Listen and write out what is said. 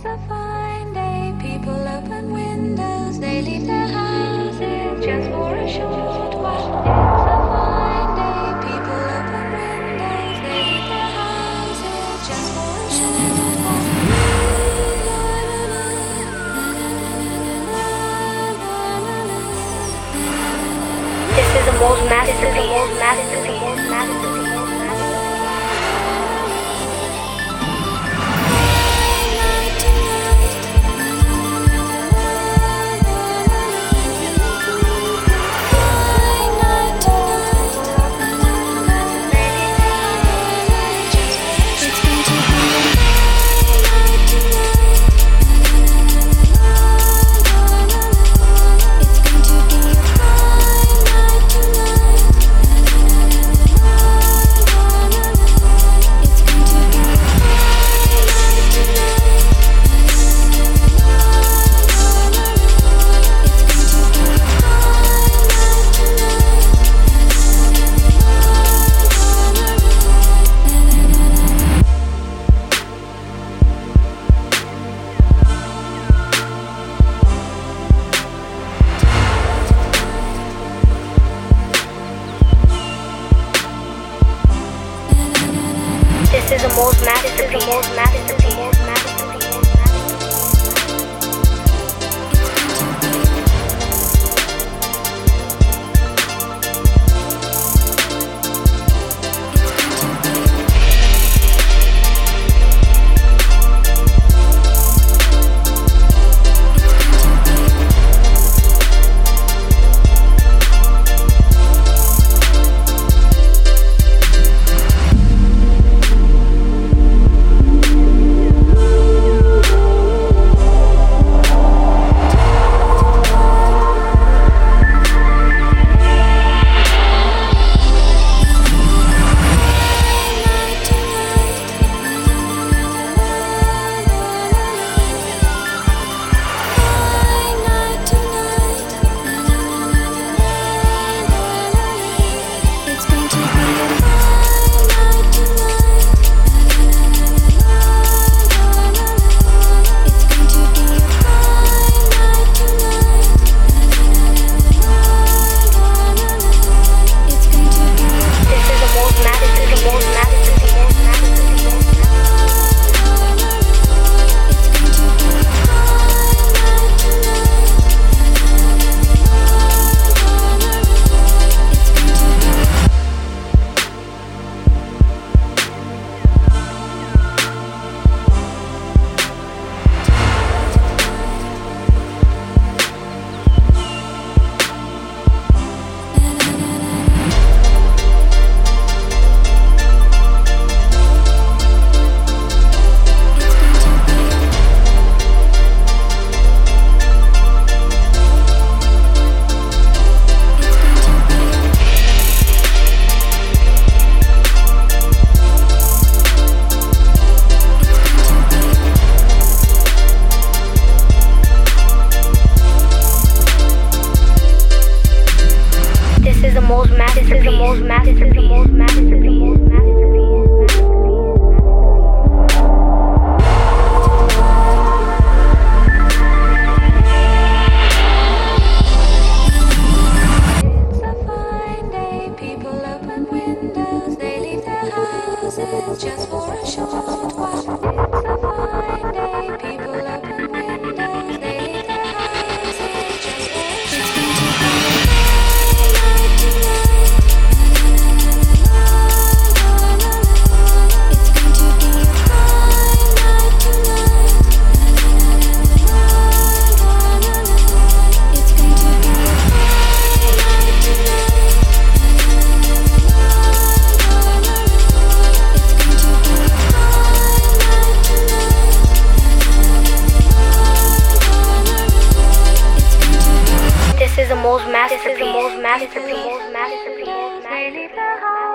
It's a fine day, people open windows, they leave their houses just for a short while. It's a fine day, people open windows, they leave their houses just for a short while. This is the most masterpiece. This is the most masterpiece. This is the most masterpiece. It's a fine day, people open windows, they leave their houses just for a short while. It's a fine day, people open windows, they leave their houses just for a short while. This is the most masterpiece.